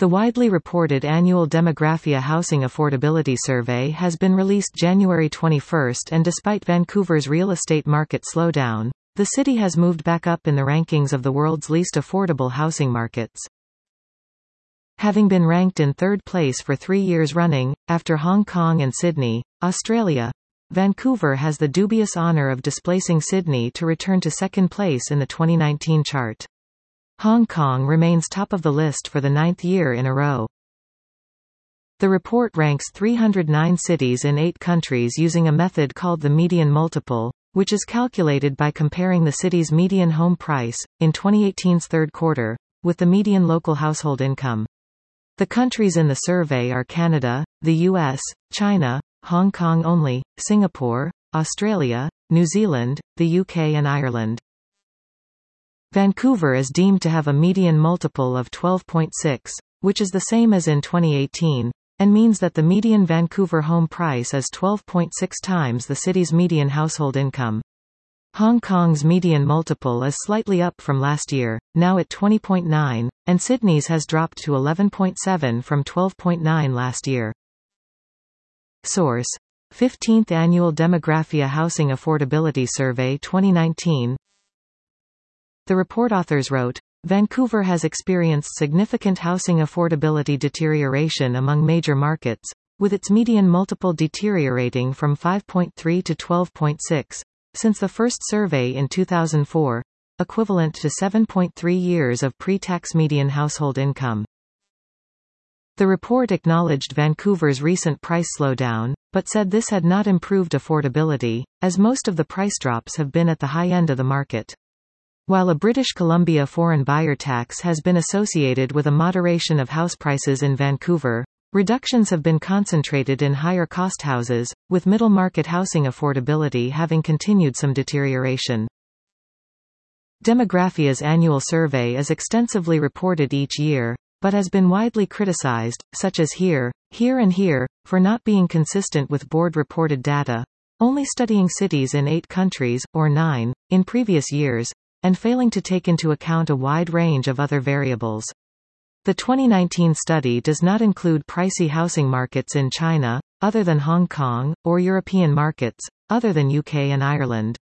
The widely reported annual Demographia Housing Affordability Survey has been released January 21, and despite Vancouver's real estate market slowdown, the city has moved back up in the rankings of the world's least affordable housing markets. Having been ranked in third place for 3 years running, after Hong Kong and Sydney, Australia, Vancouver has the dubious honour of displacing Sydney to return to second place in the 2019 chart. Hong Kong remains top of the list for the 9th year in a row. The report ranks 309 cities in 8 countries using a method called the median multiple, which is calculated by comparing the city's median home price, in 2018's third quarter, with the median local household income. The countries in the survey are Canada, the US, China, Hong Kong only, Singapore, Australia, New Zealand, the UK and Ireland. Vancouver is deemed to have a median multiple of 12.6, which is the same as in 2018, and means that the median Vancouver home price is 12.6 times the city's median household income. Hong Kong's median multiple is slightly up from last year, now at 20.9, and Sydney's has dropped to 11.7 from 12.9 last year. Source: 15th Annual Demographia Housing Affordability Survey 2019. The report authors wrote, Vancouver has experienced significant housing affordability deterioration among major markets, with its median multiple deteriorating from 5.3 to 12.6, since the first survey in 2004, equivalent to 7.3 years of pre-tax median household income. The report acknowledged Vancouver's recent price slowdown, but said this had not improved affordability, as most of the price drops have been at the high end of the market. While a British Columbia foreign buyer tax has been associated with a moderation of house prices in Vancouver, reductions have been concentrated in higher-cost houses, with middle-market housing affordability having continued some deterioration. Demographia's annual survey is extensively reported each year, but has been widely criticized, such as here, for not being consistent with board-reported data, only studying cities in 8 countries, or 9, in previous years, and failing to take into account a wide range of other variables. The 2019 study does not include pricey housing markets in China, other than Hong Kong, or European markets, other than UK and Ireland.